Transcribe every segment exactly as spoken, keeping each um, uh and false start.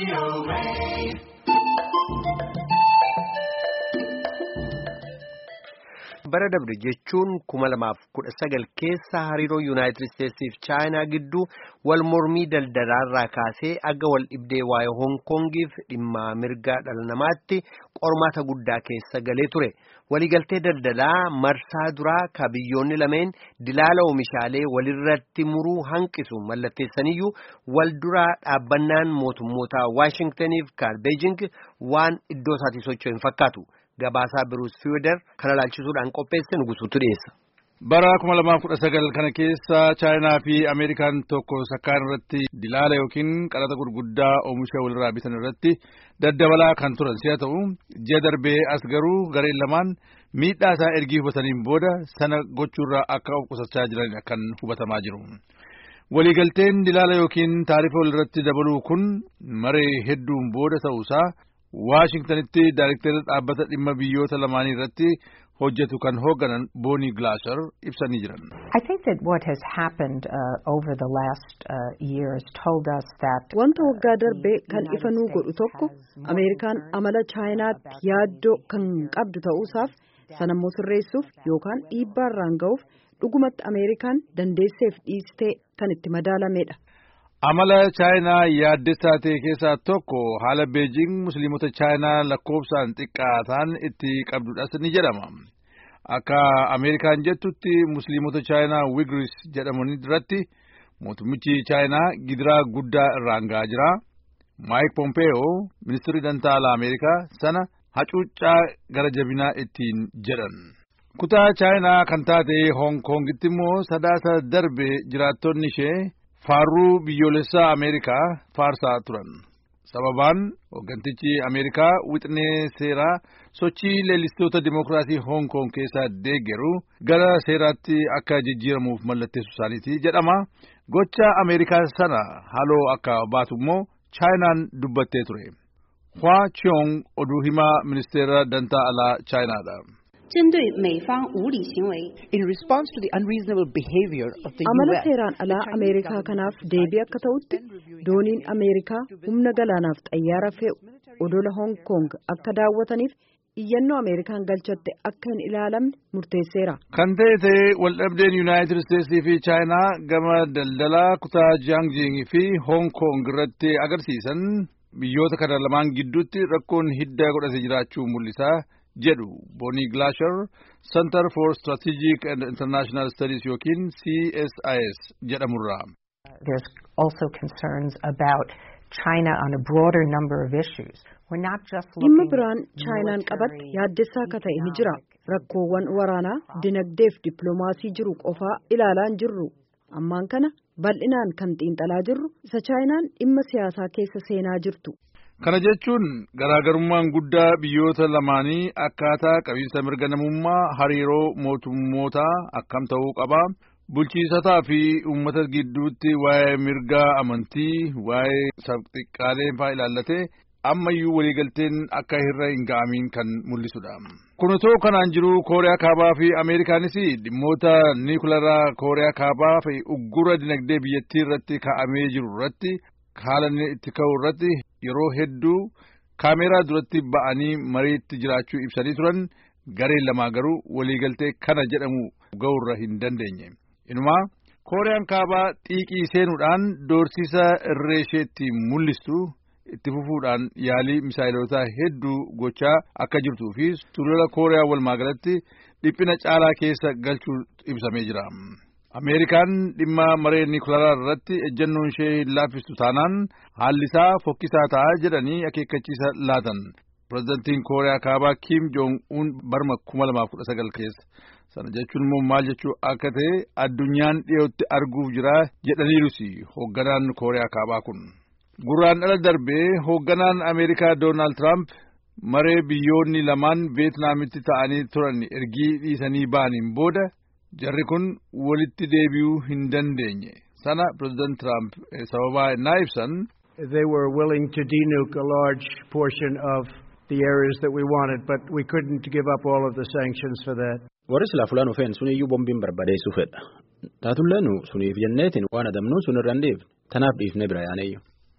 bara dabre jechuun kuma lamaaf kudha sagal keessa hariiroo yuunaayitid isteetsii fi chaayinaa gidduu wal mormii daldalaarraa kaasee aga wal dhibdee waa'ee hoonkoongiif dhimma mirgaa dhala namaatti qormaata guddaa keessa galee ture. Waliigaltee daldalaa marsaa duraa ka biyyoonni lameen dilaala oomishaalee walirratti muruu hanqisu mallatteessaniyyuu wal duraa dhaabbannaan mootummoota Waashingtaniif kan Beejing waan iddoo isaatii socho'u hin fakkaatu. Gabaasaa Biruus Fiider kana laalchisuudhaan qopheesse nugusuutu dhiyeessa. Bara kuma lamaaf kudha sagal kana keessa Chaayinaa fi Ameerikaan tokko sakkaan irratti dilaala yookiin qaraxa gurguddaa oomisha walirraa bitan irratti daddabalaa kan turan si'a ta'u ji'a darbee as garuu gareen lamaan miidhaa isaa ergii hubataniin booda sana gochuurraa akka of qusachaa jiran kan hubatamaa jiru. Waliigalteen dilaala yookiin taarifa walirratti dabaluu kun maree hedduun booda ta'uusaa Waashingtanitti Daayirektara dhaabbata dhimma biyyoota lamaanii irratti hojjetu kan hoogganan Boonii Glaasher ibsanii jiran. I think that what has happened uh, over the last uh, years told us that wanta waggaa darbee kan ifa nuu godhu tokko Ameerikaan amala Chaayinaatti yaaddoo kan qabdu ta'uusaaf sanammoo sirreessuuf yookaan dhiibbaa irraan ga'uuf dhugumatti Ameerikaan dandeesseef dhiistee kan itti madaalamedha. Amala Chaayinaa yaaddessaa ta'e keessaa tokko haala Beejing musliimota Chaayinaa lakkoofsaan xiqqaa ta'an itti qabdudhas ni jedhama. Akka Ameerikaan jettutti musliimota Chaayinaa Uyghurs jedhaman irratti mootummichi Chaayinaa gidiraa guddaa irraan ga'aa jira. Mike Pompeo ministeerri dantaa alaa Ameerikaa sana hacuuccaa gara jabinaa ittiin jedhan. Kutaa Chaayinaa kan taate Hong Kongitti immoo sadaasa darbe jiraattonni ishee faarruu biyyoolessaa Ameerikaa faarsaa turan. Sababaan hooggantichi Ameerikaa wixinee seeraa sochii leellistoota dimokiraasii Hong Kong keessaa deeggaru gara seeraatti akka jijjiiramuuf mallatteessu isaaniiti jedhama. Gocha Ameerikaa sana haaloo akka baatu immoo Chaayinaan dubbattee ture. Hua Chiong oduu himaa ministeera dantaa alaa Chaayinaadha. In response to the unreasonable behavior of the amala U S seeraan alaa Ameerikaa kanaaf deebii akka ta'utti dooniin Ameerikaa humna galaanaaf xayyaara fe'u odola Hong Kong akka daawwataniif iyyannoo Ameerikaan galchatte akka hin ilaalamne murteesseera. Kan ta'e ta'e waldhabdeen Yuunaayitid Isteetsii fi Chaayinaa gama daldalaa kutaa Jiangxing fi Hong Kong irratti agarsiisan biyyoota kana lamaan gidduutti rakkoon hidda godhate jiraachuu mul'isaa jedhu Boonii Glaasher Center for Strategic and International Studies yookiin C S I S jedhamurraa. there's also concerns about China on a broader number of issues. We're not just Dhimma looking biraan Chaayinaan qabatte yaaddessaa akka ta'e ni jira. Rakkoowwan waraanaa, dinagdeef dippiloomaasii jiru qofaa ilaalaa hin jirru. Ammaan kana bal'inaan kan xiinxalaa jirru isa Chaayinaan dhimma siyaasaa keessa seenaa jirtu. Kana jechuun garaagarummaan guddaa biyyoota lamaanii akkaataa qabiinsa mirga namummaa hariiroo mootummootaa akkam ta'uu qaba. Bulchiinsotaa fi uummata gidduutti waa'ee mirgaa amantii, waa'ee sabxiqqaalee fa'aa ilaallatee ammayyuu waliigalteen akka irra hin ga'amiin kan mul'isudha. Kun otoo kanaan jiru Kooriyaa Kaabaa fi Ameerikaanis dhimmoota niikuleeraa Kooriyaa Kaabaa fi uggura dinagdee biyyattii irratti kaa'amee jiru irratti haala itti ka'u irratti yeroo hedduu kaameeraa duratti ba'anii mariitti jiraachuu ibsanii turan gareen lamaa garuu waliigaltee kana jedhamu ga'uurra hin dandeenye. Inumaa Kooriyaan Kaabaa xiiqii seenuudhaan doorsisa irree isheetti mul'istu itti fufuudhaan yaalii misaayilotaa hedduu gochaa akka jirtuu fi sulula Kooriyaa walumaagalatti dhiphina caalaa keessa galchuu ibsamee jira. Ameerikaan dhimma maree niikuleeraa irratti ejjennoon ishee hin laaffistu taanaan haalli isaa fokkisaa ta'a jedhanii akeekkachiisa laatan. Pireezidantiin Kooriyaa Kaabaa Kim Jong-un barma kuma lamaaf kudha sagal keessa. Sana jechuun immoo maal jechuu akka ta'e addunyaan dhiyootti arguuf jira jedhaniirus hoogganaan Kooriyaa Kaabaa kun. Gurraan ala darbee hoogganaan Ameerikaa Doonaald Tiraamp maree biyyoonni lamaan Veetnaamitti ta'anii turan ergii dhiisanii ba'aniin booda jarri kun walitti deebi'uu hin dandeenye. Sana Pireezidaant Tiraamp sababaa innaa ibsan. They were willing to denuke a large portion of the areas that we wanted, but we couldn't give up all of the sanctions for that. Warri silaa fulaan ufeen suniyyuu bombiin barbadeessuu fedha. Taatullee nu suniif jenneetiin waan adamnuu sun irraan dhiifne. Tanaaf dhiifne bira yaanayyu.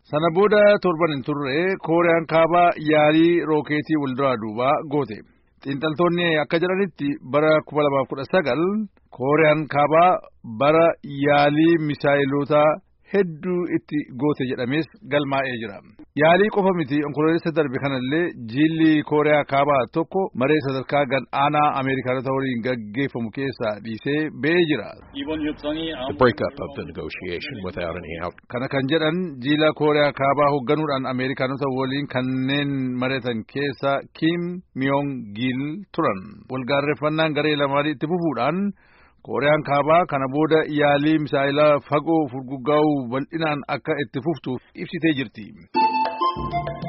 Sana booda torban hin turre Kooriyaan kaabaa yaalii rookeetii walduraa duubaa goote. Xiinxaltoonni akka jedhanitti bara kuma lamaaf kudha sagal Kooriyaan kaabaa bara yaalii misaayiloota hedduu itti goote jedhamees galmaa'ee jira. Yaalii qofa miti onkoloolessa darbe kanallee jiilli Kooriyaa kaabaa tokko maree sadarkaa gad-aanaa Ameerikaanota waliin gaggeeffamu keessaa dhiisee ba'ee jira. The breakup of the negotiation without any out. Kana kan jedhan jiila Kooriyaa kaabaa hoogganuudhaan Ameerikaanota waliin kanneen mareetan keessa Kim Myong Gil turan. Walgaarreeffannaan garee lamaanii itti fufuudhaan Kooriyaan kaabaa kana booda yaalii misaayilaa fagoo furguggaa'uu bal'inaan akka itti fuftuuf ibsitee jirti.